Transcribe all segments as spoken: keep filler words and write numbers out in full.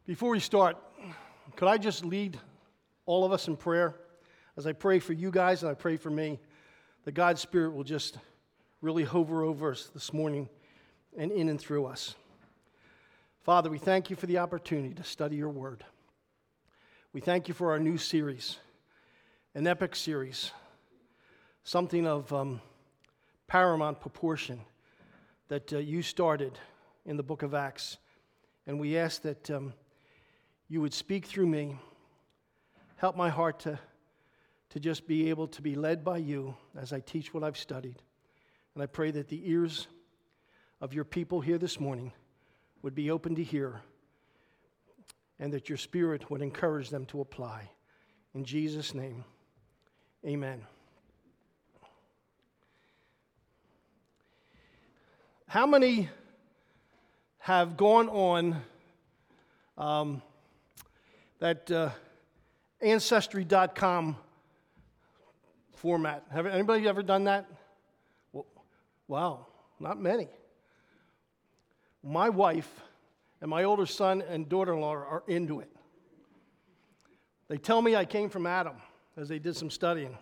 Before we start, could I just lead all of us in prayer? As I pray for you guys and I pray for me, that God's Spirit will just really hover over us this morning and in and through us. Father, we thank you for the opportunity to study your word. We thank you for our new series, an epic series, something of um, paramount proportion that uh, you started in the book of Acts. And we ask that um, you would speak through me, help my heart to, to just be able to be led by you as I teach what I've studied. And I pray that the ears of your people here this morning would be open to hear, and that your Spirit would encourage them to apply. In Jesus' name, amen. How many have gone on um, that uh, Ancestry dot com format? Have anybody ever done that? Well, wow, not many. My wife and my older son and daughter-in-law are into it. They tell me I came from Adam, as they did some studying.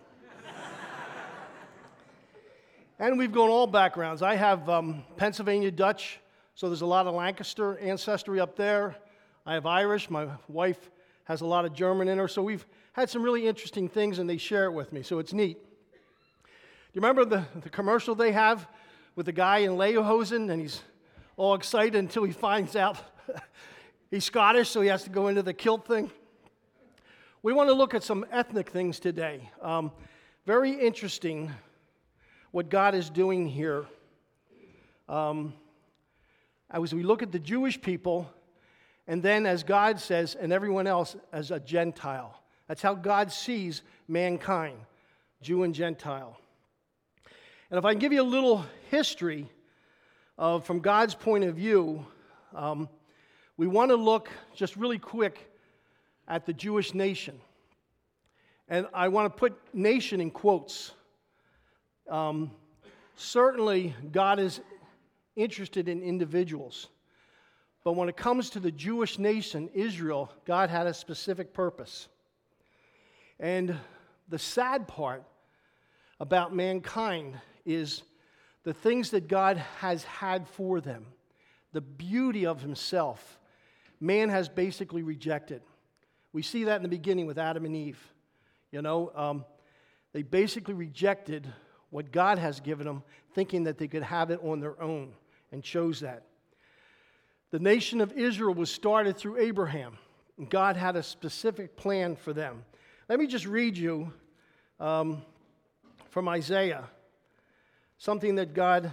And we've gone all backgrounds. I have um, Pennsylvania Dutch, so there's a lot of Lancaster ancestry up there. I have Irish. My wife has a lot of German in her. So we've had some really interesting things, and they share it with me, so it's neat. Do you remember the, the commercial they have with the guy in Lederhosen, and he's all excited until he finds out he's Scottish, so he has to go into the kilt thing? We want to look at some ethnic things today. Um, very interesting what God is doing here. Um, as we look at the Jewish people, and then as God says, and everyone else as a Gentile. That's how God sees mankind, Jew and Gentile. And if I can give you a little history of, from God's point of view, um, we want to look just really quick at the Jewish nation. And I want to put nation in quotes. Um, certainly, God is interested in individuals. But when it comes to the Jewish nation, Israel, God had a specific purpose. And the sad part about mankind is the things that God has had for them, the beauty of himself, man has basically rejected. We see that in the beginning with Adam and Eve. You know, um, they basically rejected what God has given them, thinking that they could have it on their own, and chose that. The nation of Israel was started through Abraham, and God had a specific plan for them. Let me just read you um, from Isaiah, something that God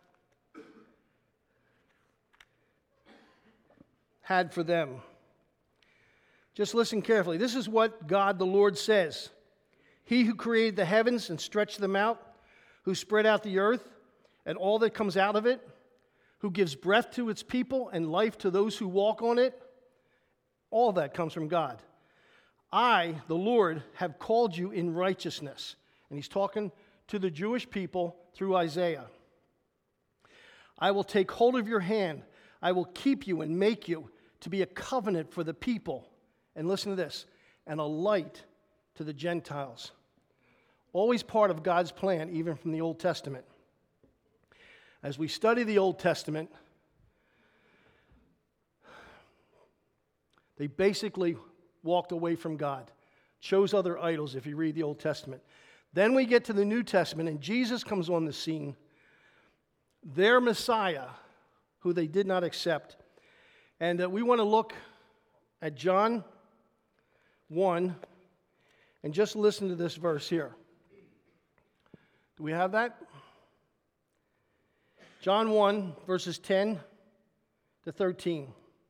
had for them. Just listen carefully. This is what God the Lord says. He who created the heavens and stretched them out, who spread out the earth and all that comes out of it, who gives breath to its people and life to those who walk on it, all that comes from God. I, the Lord, have called you in righteousness. And he's talking to the Jewish people through Isaiah. I will take hold of your hand. I will keep you and make you to be a covenant for the people. And listen to this, and a light to the Gentiles. Always part of God's plan, even from the Old Testament. As we study the Old Testament, they basically walked away from God, chose other idols if you read the Old Testament. Then we get to the New Testament, and Jesus comes on the scene, their Messiah, who they did not accept. And uh, we want to look at John one, and just listen to this verse here. Do we have that? John one, verses ten to thirteen.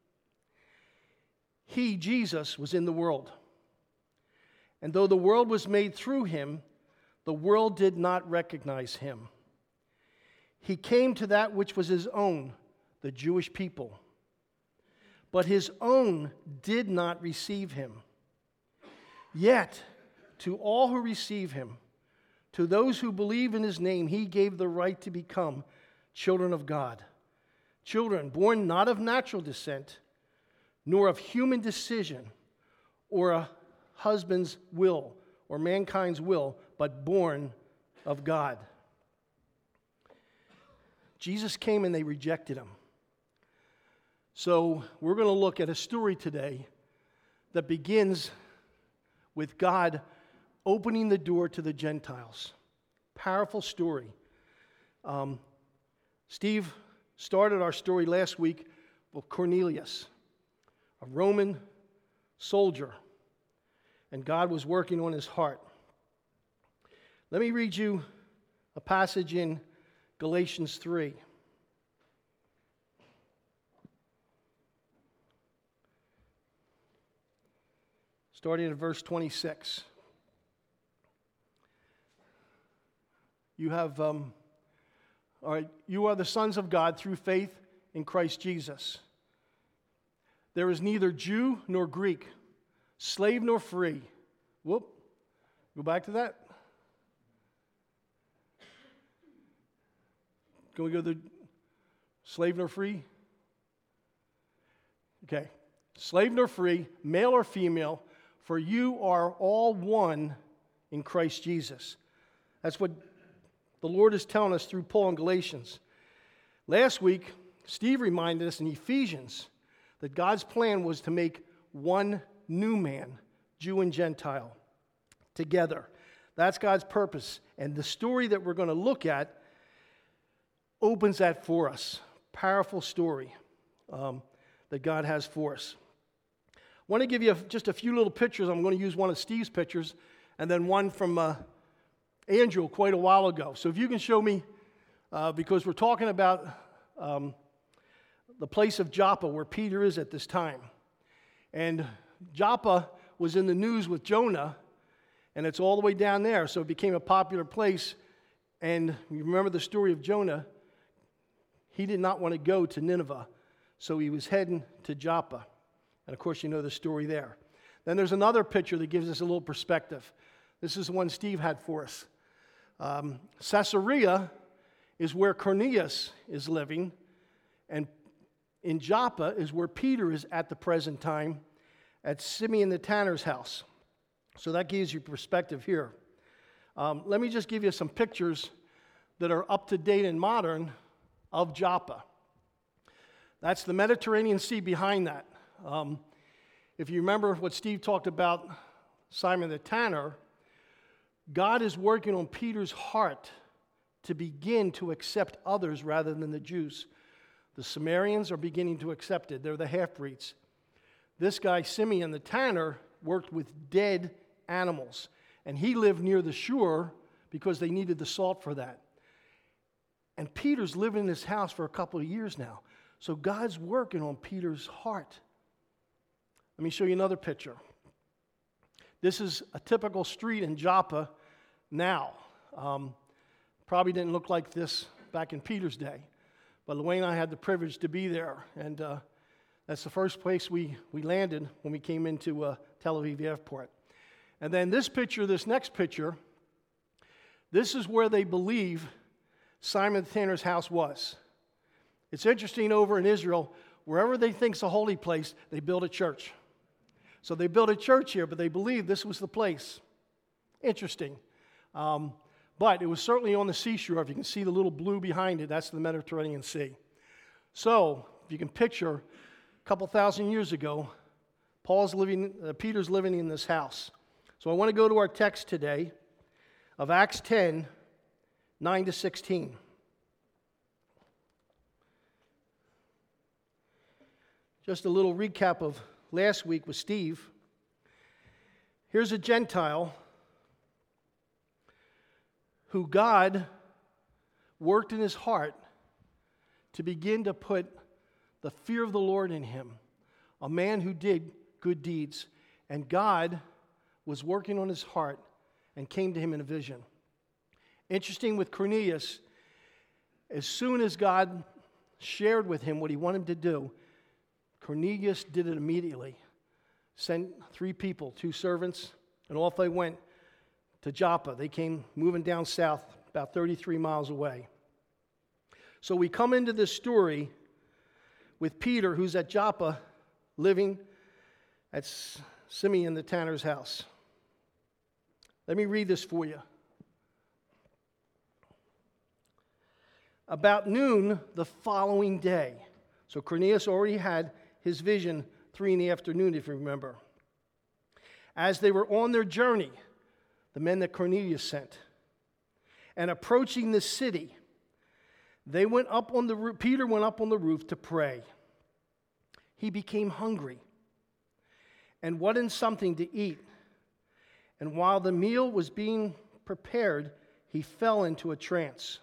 He, Jesus, was in the world. And though the world was made through him, the world did not recognize him. He came to that which was his own, the Jewish people. But his own did not receive him. Yet, to all who receive him, to those who believe in his name, he gave the right to become children of God. Children born not of natural descent, nor of human decision or a husband's will or mankind's will, but born of God. Jesus came and they rejected him. So we're going to look at a story today that begins with God opening the door to the Gentiles. Powerful story. Um, Steve started our story last week with Cornelius, a Roman soldier, and God was working on his heart. Let me read you a passage in Galatians three. Starting at verse twenty-six. You have, um, all right, you are the sons of God through faith in Christ Jesus. There is neither Jew nor Greek, slave nor free. Whoop. Go back to that. Can we go to the slave nor free? Okay. Slave nor free, male or female, for you are all one in Christ Jesus. That's what the Lord is telling us through Paul in Galatians. Last week, Steve reminded us in Ephesians that God's plan was to make one new man, Jew and Gentile, together. That's God's purpose. And the story that we're going to look at opens that for us. Powerful story um, that God has for us. I want to give you a, just a few little pictures. I'm going to use one of Steve's pictures and then one from uh, Andrew quite a while ago. So if you can show me, uh, because we're talking about um, the place of Joppa where Peter is at this time. And Joppa was in the news with Jonah, and it's all the way down there, so it became a popular place. And you remember the story of Jonah. He did not want to go to Nineveh, so he was heading to Joppa. And of course, you know the story there. Then there's another picture that gives us a little perspective. This is the one Steve had for us. Um, Caesarea is where Cornelius is living, and in Joppa is where Peter is at the present time, at Simeon the tanner's house. So that gives you perspective here. Um, let me just give you some pictures that are up to date and modern of Joppa. That's the Mediterranean Sea behind that. Um, if you remember what Steve talked about, Simon the tanner, God is working on Peter's heart to begin to accept others rather than the Jews. The Samaritans are beginning to accept it. They're the half-breeds. This guy, Simeon the tanner, worked with dead animals, and he lived near the shore because they needed the salt for that. And Peter's living in his house for a couple of years now. So God's working on Peter's heart. Let me show you another picture. This is a typical street in Joppa now. Um, probably didn't look like this back in Peter's day. But Luane and I had the privilege to be there. And uh, that's the first place we, we landed when we came into uh, Tel Aviv Airport. And then this picture, this next picture, this is where they believe Simon the tanner's house was. It's interesting over in Israel, wherever they think's a holy place, they build a church. So they built a church here, but they believed this was the place. Interesting. Um, but it was certainly on the seashore. If you can see the little blue behind it, that's the Mediterranean Sea. So if you can picture, a couple thousand years ago, Paul's living, uh, Peter's living in this house. So I want to go to our text today of Acts ten, nine to sixteen. Just a little recap of last week with Steve. Here's a Gentile who God worked in his heart to begin to put the fear of the Lord in him, a man who did good deeds. And God was working on his heart and came to him in a vision. Interesting with Cornelius, as soon as God shared with him what he wanted him to do, Cornelius did it immediately. Sent three people, two servants, and off they went to Joppa. They came moving down south, about thirty-three miles away. So we come into this story with Peter, who's at Joppa living at Simeon the tanner's house. Let me read this for you. About noon the following day, so Cornelius already had his vision three in the afternoon, if you remember. As they were on their journey, the men that Cornelius sent, and approaching the city, they went up on the roof. Peter went up on the roof to pray. He became hungry and wanted something to eat. And while the meal was being prepared, he fell into a trance.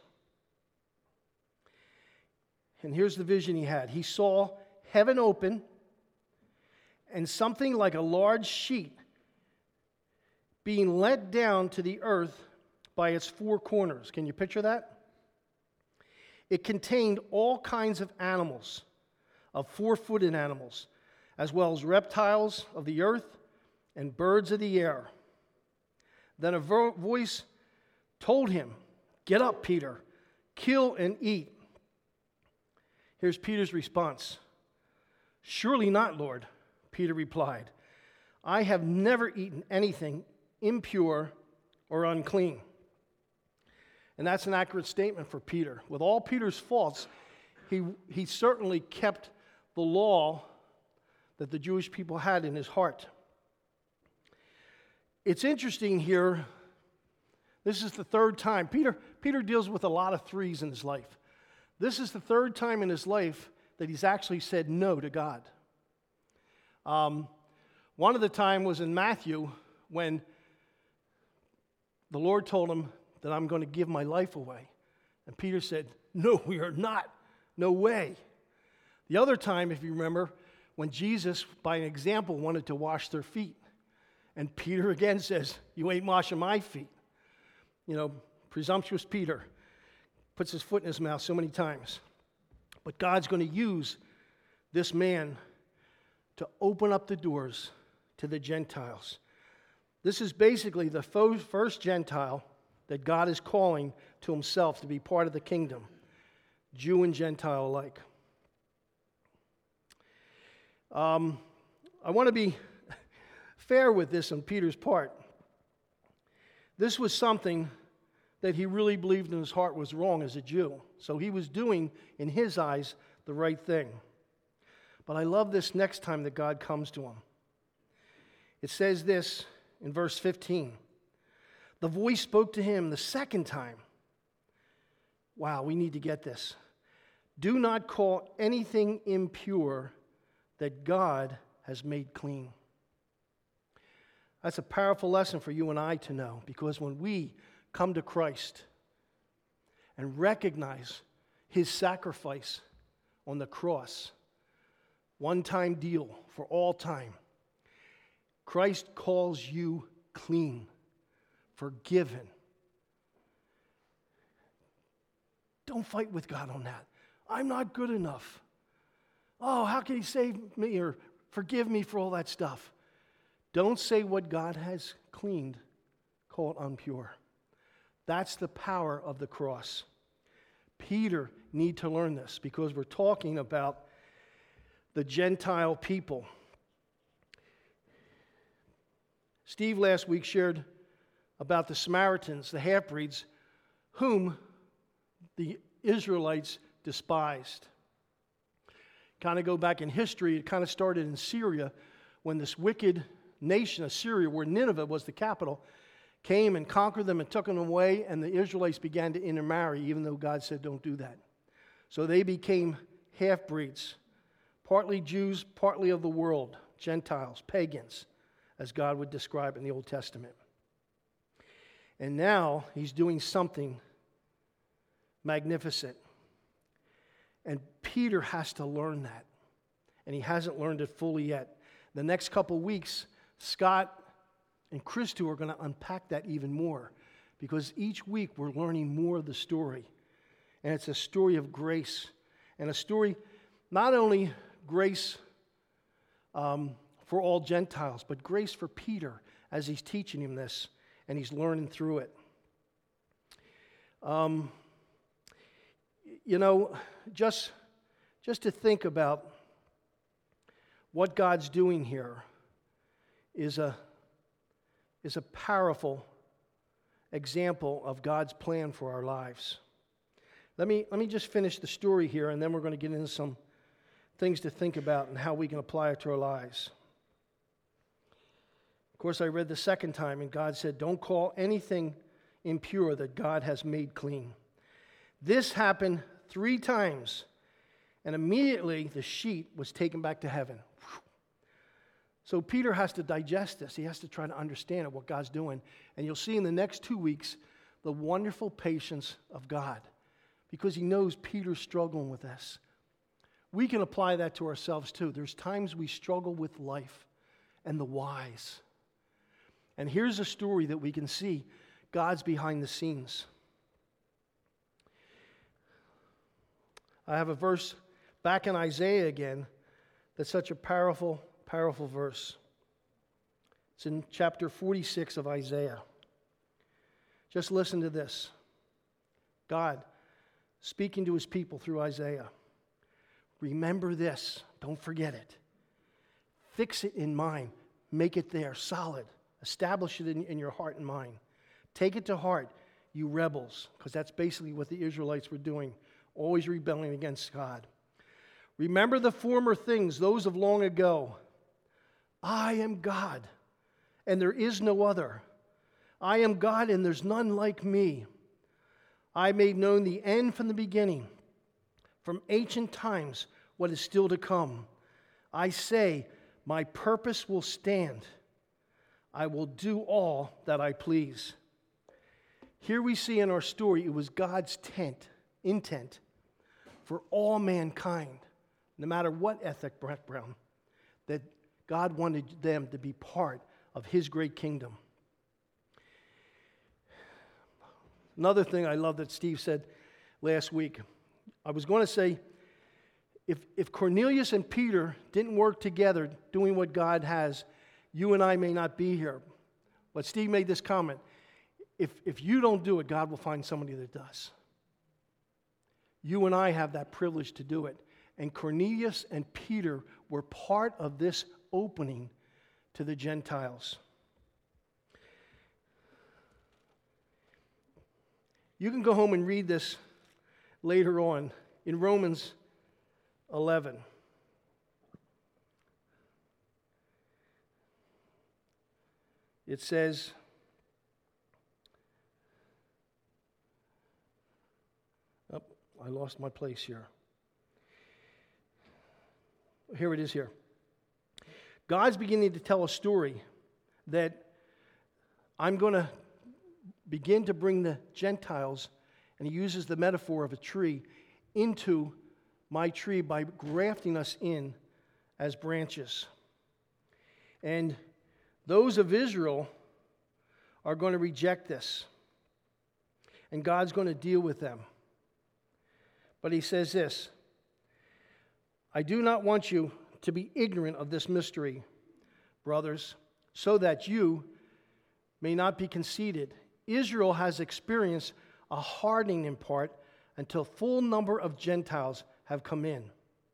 And here's the vision he had. He saw heaven open and something like a large sheet being let down to the earth by its four corners. Can you picture that? It contained all kinds of animals, of four-footed animals, as well as reptiles of the earth and birds of the air. Then a vo- voice told him, "Get up, Peter, kill and eat." Here's Peter's response. "Surely not, Lord," Peter replied. "I have never eaten anything impure or unclean." And that's an accurate statement for Peter. With all Peter's faults, he, he certainly kept the law that the Jewish people had in his heart. It's interesting here, this is the third time. Peter, Peter deals with a lot of threes in his life. This is the third time in his life that he's actually said no to God. Um, one of the time was in Matthew when the Lord told him that I'm going to give my life away. And Peter said, "No, we are not. No way." The other time, if you remember, when Jesus, by an example, wanted to wash their feet. And Peter again says, "You ain't washing my feet." You know, presumptuous Peter puts his foot in his mouth so many times. But God's going to use this man to open up the doors to the Gentiles. This is basically the first Gentile that God is calling to himself to be part of the kingdom, Jew and Gentile alike. Um, I want to be fair with this on Peter's part. This was something that he really believed in his heart was wrong as a Jew. So he was doing, in his eyes, the right thing. But I love this next time that God comes to him. It says this in verse fifteen. The voice spoke to him the second time. Wow, we need to get this. "Do not call anything impure that God has made clean." That's a powerful lesson for you and I to know, because when we come to Christ and recognize his sacrifice on the cross, one-time deal for all time, Christ calls you clean, forgiven. Don't fight with God on that. I'm not good enough. Oh, how can he save me or forgive me for all that stuff? Don't say what God has cleaned, call it impure. That's the power of the cross. Peter need to learn this because we're talking about the Gentile people. Steve last week shared about the Samaritans, the half-breeds, whom the Israelites despised. Kind of go back in history, it kind of started in Syria when this wicked nation, Assyria, where Nineveh was the capital, came and conquered them and took them away, and the Israelites began to intermarry, even though God said don't do that. So they became half-breeds, partly Jews, partly of the world, Gentiles, pagans, as God would describe in the Old Testament. And now he's doing something magnificent. And Peter has to learn that. And he hasn't learned it fully yet. The next couple weeks, Scott and Christu are going to unpack that even more, because each week we're learning more of the story. And it's a story of grace, and a story, not only grace um, for all Gentiles, but grace for Peter as he's teaching him this, and he's learning through it. Um, you know, just, just to think about what God's doing here is a, is a powerful example of God's plan for our lives. Let me, let me just finish the story here, and then we're going to get into some things to think about and how we can apply it to our lives. Of course, I read the second time, and God said, don't call anything impure that God has made clean. This happened three times, and immediately the sheet was taken back to heaven. So Peter has to digest this. He has to try to understand what God's doing. And you'll see in the next two weeks the wonderful patience of God, because he knows Peter's struggling with this. We can apply that to ourselves too. There's times we struggle with life and the whys. And here's a story that we can see God's behind the scenes. I have a verse back in Isaiah again that's such a powerful, powerful verse. It's in chapter forty-six of Isaiah. Just listen to this. God speaking to his people through Isaiah. Remember this. Don't forget it. Fix it in mind. Make it there, solid. Establish it in, in your heart and mind. Take it to heart, you rebels, because that's basically what the Israelites were doing, always rebelling against God. Remember the former things, those of long ago. I am God, and there is no other. I am God, and there's none like me. I made known the end from the beginning, from ancient times, what is still to come. I say, my purpose will stand. I will do all that I please. Here we see in our story, it was God's tent, intent for all mankind, no matter what ethnic background, that God wanted them to be part of his great kingdom. Another thing I love that Steve said last week, I was going to say, if, if Cornelius and Peter didn't work together doing what God has, you and I may not be here. But Steve made this comment, if, if you don't do it, God will find somebody that does. You and I have that privilege to do it. And Cornelius and Peter were part of this opening to the Gentiles. You can go home and read this later on in Romans eleven. It says, oh, I lost my place here. Here it is here. God's beginning to tell a story that I'm going to begin to bring the Gentiles, and he uses the metaphor of a tree, into my tree by grafting us in as branches. And those of Israel are going to reject this, and God's going to deal with them. But he says this, I do not want you to be ignorant of this mystery, brothers, so that you may not be conceited. Israel has experienced a hardening in part until full number of Gentiles have come in.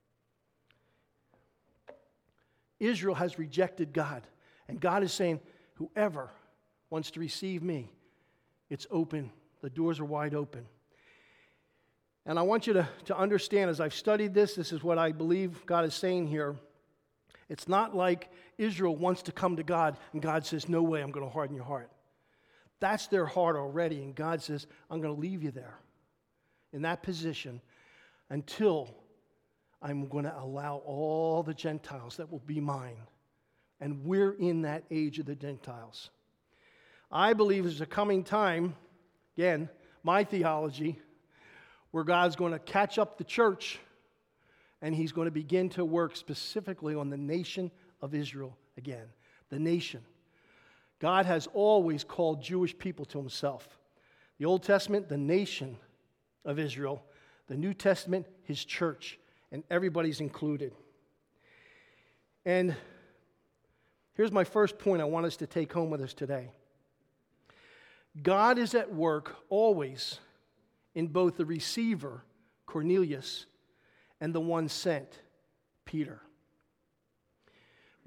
Israel has rejected God, and God is saying, whoever wants to receive me, it's open. The doors are wide open. And I want you to, to understand, as I've studied this, this is what I believe God is saying here. It's not like Israel wants to come to God, and God says, no way, I'm going to harden your heart. That's their heart already, and God says, I'm going to leave you there in that position until I'm going to allow all the Gentiles that will be mine. And we're in that age of the Gentiles. I believe there's a coming time, again, my theology, where God's going to catch up the church, and he's going to begin to work specifically on the nation of Israel again. The nation. God has always called Jewish people to himself. The Old Testament, the nation of Israel. The New Testament, his church. And everybody's included. And here's my first point I want us to take home with us today. God is at work always in both the receiver, Cornelius, and the one sent, Peter.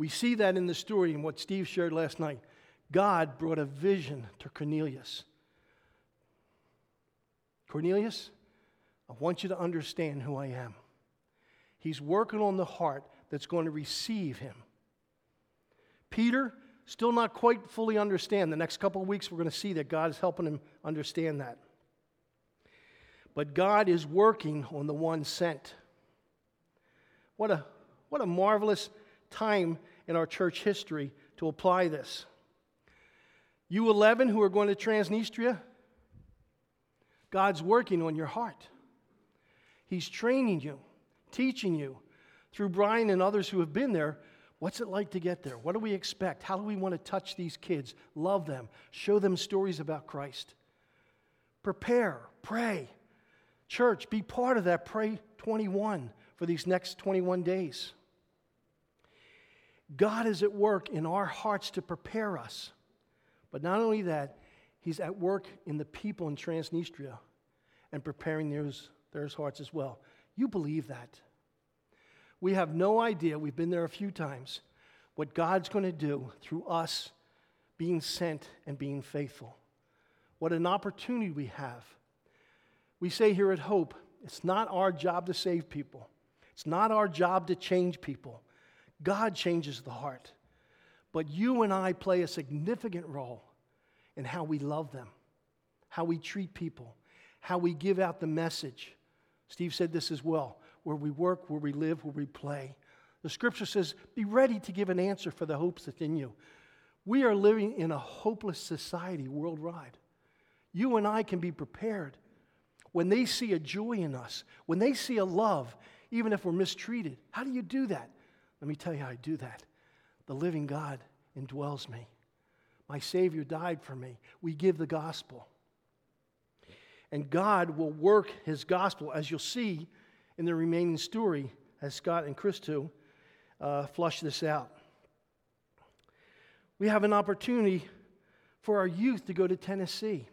We see that in the story and what Steve shared last night. God brought a vision to Cornelius. Cornelius, I want you to understand who I am. He's working on the heart that's going to receive him. Peter, still not quite fully understand. The next couple of weeks we're going to see that God is helping him understand that. But God is working on the one sent. What a, what a marvelous time in our church history to apply this. You eleven who are going to Transnistria, God's working on your heart. He's training you, teaching you through Brian and others who have been there. What's it like to get there? What do we expect? How do we want to touch these kids, love them, show them stories about Christ? Prepare, pray. Church, be part of that Pray twenty-one for these next twenty-one days. God is at work in our hearts to prepare us. But not only that, He's at work in the people in Transnistria and preparing theirs, their hearts as well. You believe that? We have no idea, we've been there a few times, what God's going to do through us being sent and being faithful. What an opportunity we have. We say here at Hope, it's not our job to save people. It's not our job to change people. God changes the heart. But you and I play a significant role in how we love them, how we treat people, how we give out the message. Steve said this as well, where we work, where we live, where we play. The scripture says, be ready to give an answer for the hopes that's in you. We are living in a hopeless society worldwide. You and I can be prepared. When they see a joy in us, when they see a love, even if we're mistreated, how do you do that? Let me tell you how I do that. The living God indwells me. My Savior died for me. We give the gospel. And God will work His gospel, as you'll see in the remaining story, as Scott and Chris too uh, flush this out. We have an opportunity for our youth to go to Tennessee.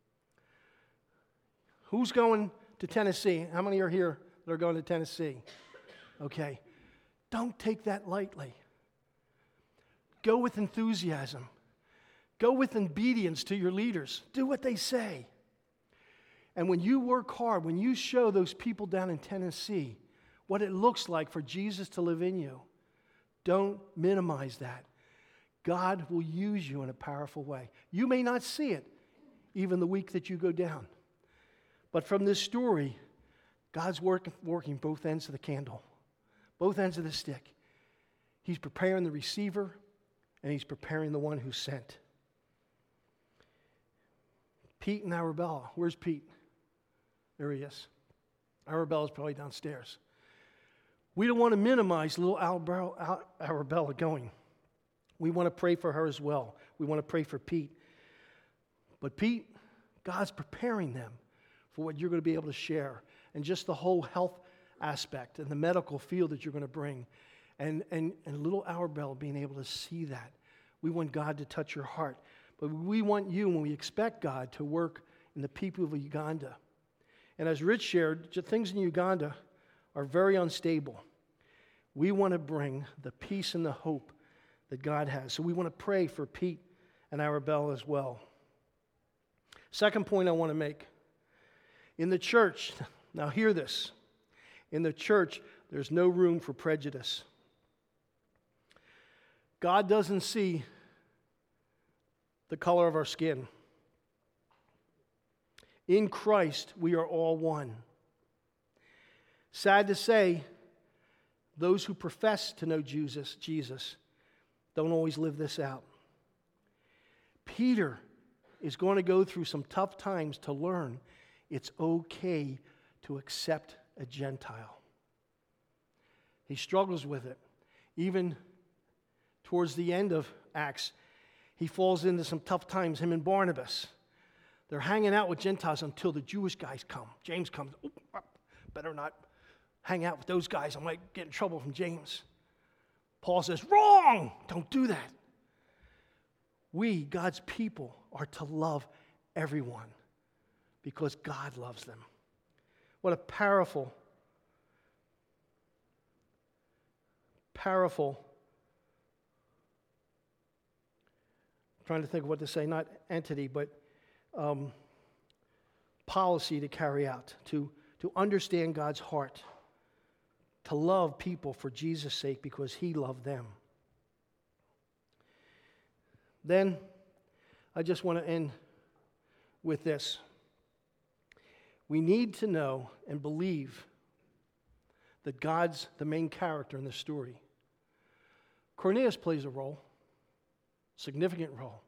Who's going to Tennessee? How many are here that are going to Tennessee? Okay. Don't take that lightly. Go with enthusiasm. Go with obedience to your leaders. Do what they say. And when you work hard, when you show those people down in Tennessee what it looks like for Jesus to live in you, don't minimize that. God will use you in a powerful way. You may not see it even the week that you go down. But from this story, God's work, working both ends of the candle, both ends of the stick. He's preparing the receiver, and He's preparing the one who's sent. Pete and Arabella. Where's Pete? There he is. Arabella's probably downstairs. We don't want to minimize little Arabella going. We want to pray for her as well. We want to pray for Pete. But Pete, God's preparing them for what you're going to be able to share, and just the whole health aspect and the medical field that you're going to bring, and, and, and little Arabella being able to see that. We want God to touch your heart, but we want you, when we expect God, to work in the people of Uganda. And as Rich shared, things in Uganda are very unstable. We want to bring the peace and the hope that God has. So we want to pray for Pete and Arabella as well. Second point I want to make. In the church, now hear this. In the church, there's no room for prejudice. God doesn't see the color of our skin. In Christ, we are all one. Sad to say, those who profess to know Jesus, Jesus don't always live this out. Peter is going to go through some tough times to learn it's okay to accept a Gentile. He struggles with it. Even towards the end of Acts, he falls into some tough times, him and Barnabas. They're hanging out with Gentiles until the Jewish guys come. James comes. Oh, better not hang out with those guys. I might get in trouble from James. Paul says, wrong! Don't do that. We, God's people, are to love everyone because God loves them. What a powerful, powerful trying to think of what to say, not entity, but um, policy to carry out, to, to understand God's heart, to love people for Jesus' sake because he loved them. Then, I just want to end with this. We need to know and believe that God's the main character in the story. Cornelius plays a role, significant role.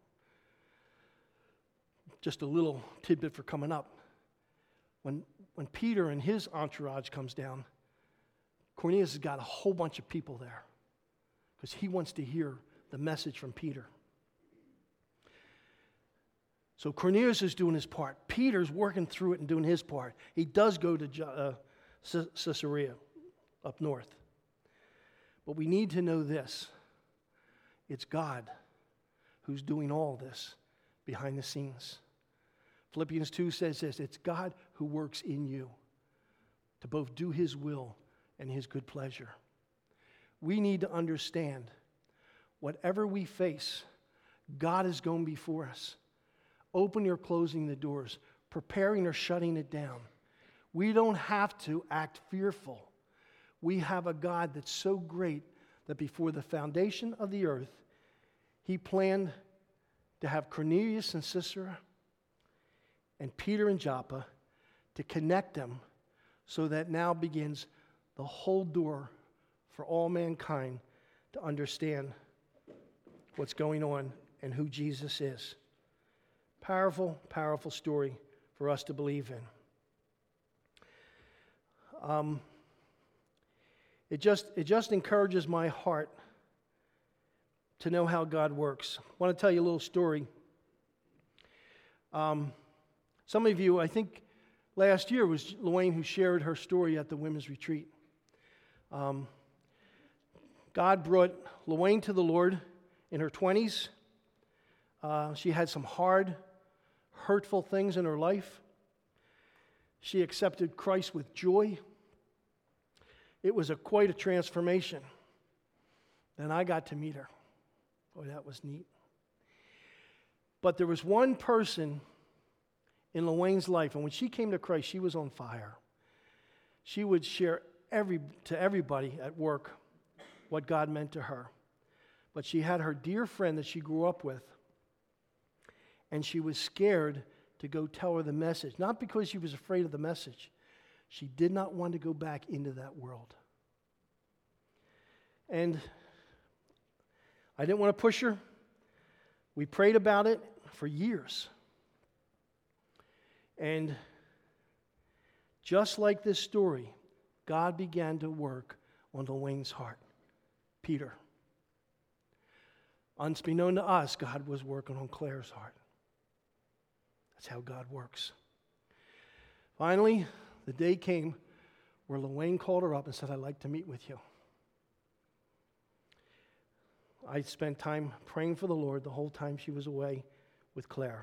Just a little tidbit for coming up. When, when Peter and his entourage comes down, Cornelius has got a whole bunch of people there because he wants to hear the message from Peter. So Cornelius is doing his part. Peter's working through it and doing his part. He does go to uh, Caesarea up north. But we need to know this. It's God who's doing all this behind the scenes. Philippians two says this, it's God who works in you to both do his will and his good pleasure. We need to understand whatever we face, God is going before us, opening or closing the doors, preparing or shutting it down. We don't have to act fearful. We have a God that's so great that before the foundation of the earth, he planned to have Cornelius and Sisera and Peter and Joppa to connect them so that now begins the whole door for all mankind to understand what's going on and who Jesus is. Powerful, powerful story for us to believe in. Um, it just it just encourages my heart to know how God works. I want to tell you a little story. Um, some of you, I think last year was Luane who shared her story at the women's retreat. Um, God brought Luane to the Lord in her twenties. Uh, she had some hard, hurtful things in her life. She accepted Christ with joy. It was a, quite a transformation. Then I got to meet her. Boy, that was neat. But there was one person in Luane's life, and when she came to Christ, she was on fire. She would share every, to everybody at work what God meant to her. But she had her dear friend that she grew up with, and she was scared to go tell her the message. Not because she was afraid of the message. She did not want to go back into that world. And I didn't want to push her. We prayed about it for years. And just like this story, God began to work on Luane's heart. Peter. Unbeknown to us, God was working on Claire's heart. That's how God works. Finally, the day came where Luane called her up and said, I'd like to meet with you. I spent time praying for the Lord the whole time she was away with Claire.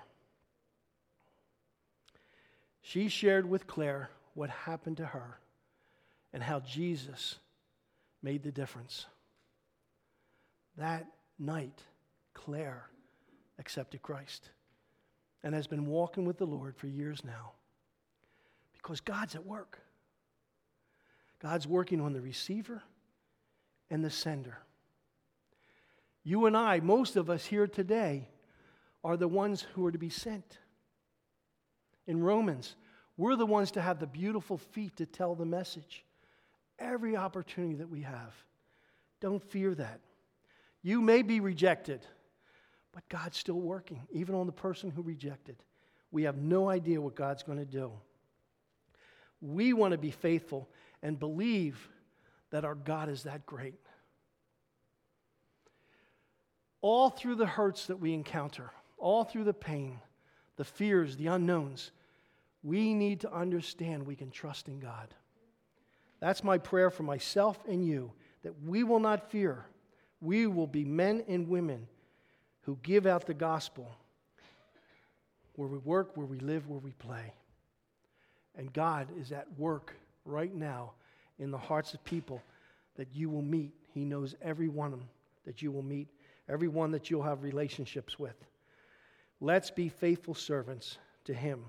She shared with Claire what happened to her and how Jesus made the difference. That night, Claire accepted Christ and has been walking with the Lord for years now because God's at work. God's working on the receiver and the sender. You and I, most of us here today, are the ones who are to be sent. In Romans, we're the ones to have the beautiful feet to tell the message. Every opportunity that we have. Don't fear that. You may be rejected, but God's still working, even on the person who rejected. We have no idea what God's going to do. We want to be faithful and believe that our God is that great. All through the hurts that we encounter, all through the pain, the fears, the unknowns, we need to understand we can trust in God. That's my prayer for myself and you, that we will not fear. We will be men and women who give out the gospel where we work, where we live, where we play. And God is at work right now in the hearts of people that you will meet. He knows every one of them that you will meet, every one that you'll have relationships with. Let's be faithful servants to him.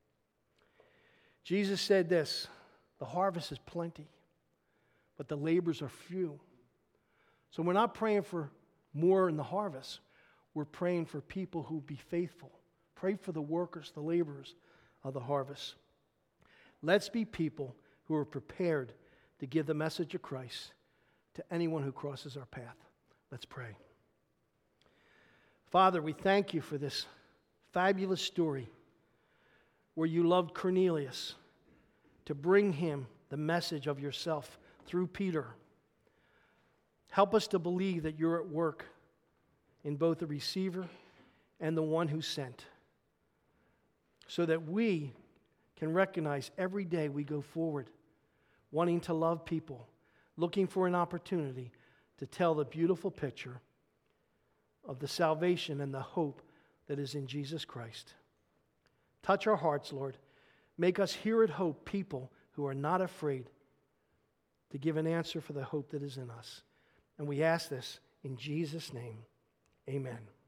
Jesus said this, the harvest is plenty, but the labors are few. So we're not praying for more in the harvest. We're praying for people who be faithful. Pray for the workers, the laborers of the harvest. Let's be people who are prepared to give the message of Christ to anyone who crosses our path. Let's pray. Father, we thank you for this fabulous story where you loved Cornelius to bring him the message of yourself through Peter. Help us to believe that you're at work in both the receiver and the one who sent, so that we can recognize every day we go forward, wanting to love people, looking for an opportunity to tell the beautiful picture of the salvation and the hope that is in Jesus Christ. Touch our hearts, Lord. Make us here at Hope people who are not afraid to give an answer for the hope that is in us. And we ask this in Jesus' name. Amen.